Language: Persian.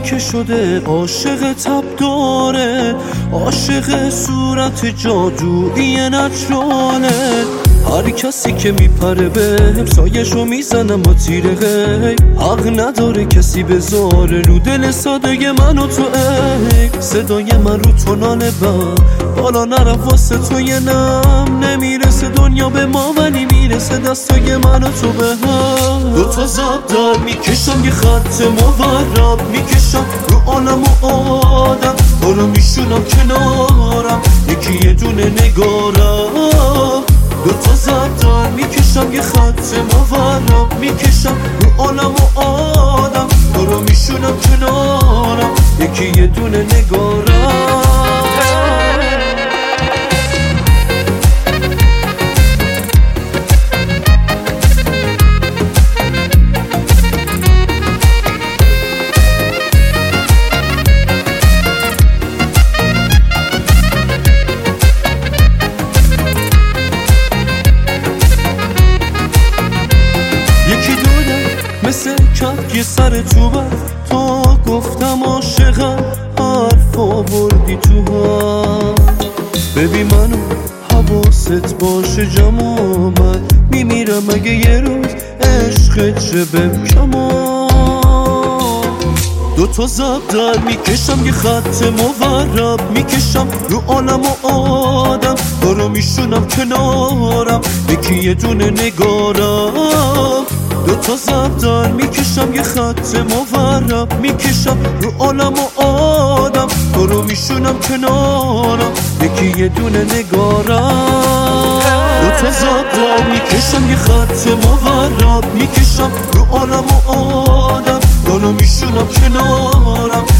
که شده عاشق تب داره، عاشق صورت جادویی نچراله. هر کسی که میپره بهم سایشو میزنم با تیره غی، حق نداره کسی بذاره رو دل ساده من و تو. ای صدای من رو تونال بالا نرفت واسه توی نم، نمیرسه دنیا به ما ولی میرسه دستای من و تو به هم. دوتا زب در میکشم یه خط مورب میکشم رو عالم و آدم، برو میشونم کنارم یکی یه دونه نگارم. دوتا زب در میکشم یه خط مورب میکشم رو عالم و آدم، برو میشونم کنارم یکی یه دونه نگارم. مثل کفک سر تو بر تا گفتم عاشقم، حرفا بردی تو هم. ببین منو حواست باشه جمع آمد، میمیرم اگه یه روز عشقت شه بهم کمان. دوتا زب در میکشم یه خط مورب میکشم رو عالم و آدم، برو میشونم کنارم یکی یه دونه نگارم. دوتا زب در میکشم یه خط مورب میکشم رو عالم و آدم، برو میشونم کنارم یکی یه دونه نگارم. دوتا زب در میکشم یه خط مورب میکشم رو عالم و آدم، برو میشونم کنارم